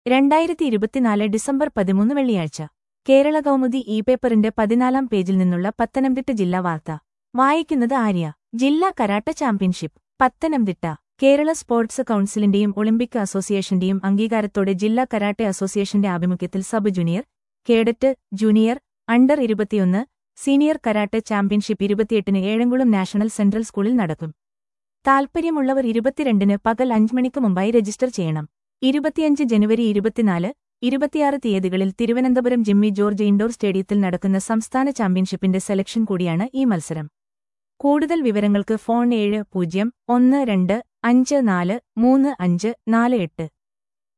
2024 December 13 വെള്ളിയാഴ്ച കേരള കൗമുദി പേപ്പറിന്റെ 14-ാം പേജിൽ നിന്നുള്ള പത്തനംതിട്ട ജില്ലാ വാർത്ത വായിക്കുന്നത് ആര്യ. ജില്ലാ karate championship Pathanamthitta. Kerala sports കൗൺസിലിന്റെയും ഒളിമ്പിക് അസോസിയേഷന്റെയും അംഗീകാരത്തോടെ ജില്ലാ കരാട്ടെ അസോസിയേഷന്റെ ആഭിമുഖ്യത്തിൽ sub junior, cadet, junior, under 21, senior karate championship 28-ന് ഏഴംകുളം നാഷണൽ സെൻട്രൽ സ്കൂളിൽ നടക്കും. താൽപ്പര്യമുള്ളവർ 22-ന് പകൽ 5 മണിക്ക് മുമ്പായി രജിസ്റ്റർ ചെയ്യണം. 25 ജനുവരി 24, 26 തീയതികളിൽ തിരുവനന്തപുരം ജിമ്മി ജോർജ് ഇൻഡോർ സ്റ്റേഡിയത്തിൽ നടക്കുന്ന സംസ്ഥാന ചാമ്പ്യൻഷിപ്പിന്റെ സെലക്ഷൻ കൂടിയാണ് ഈ മത്സരം. കൂടുതൽ വിവരങ്ങൾക്ക് ഫോൺ 7012543548.